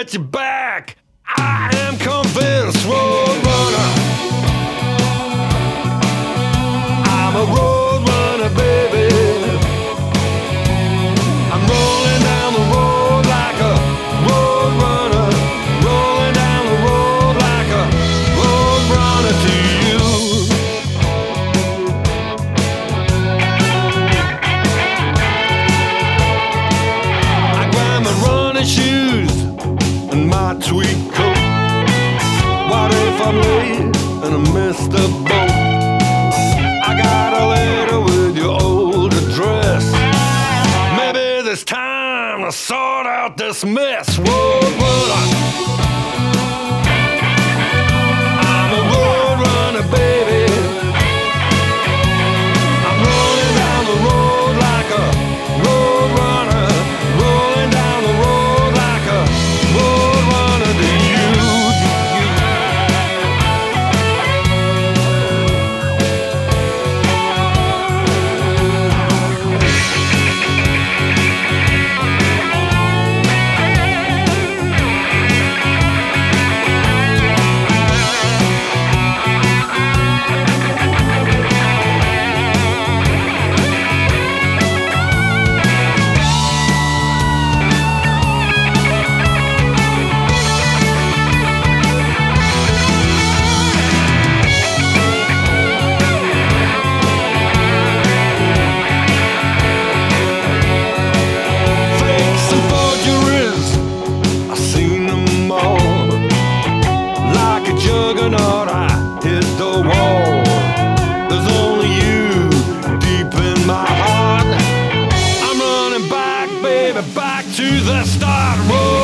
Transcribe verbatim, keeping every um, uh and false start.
get you back. I am convinced, road runner. I'm a road runner, baby. I'm rolling down the road like a road runner, rolling down the road like a road runner to you. I grab my running shoes and my tweed coat. What if I'm late and I missed the boat? I got a letter with your old address. Maybe this time to sort out this mess. Road runner, I'm a road runner, baby. I'm rolling down the road like a road runner, rolling down the road like a road runner to you. Juggernaut, I hit the wall. There's only you deep in my heart. I'm running back, baby, back to the start. Road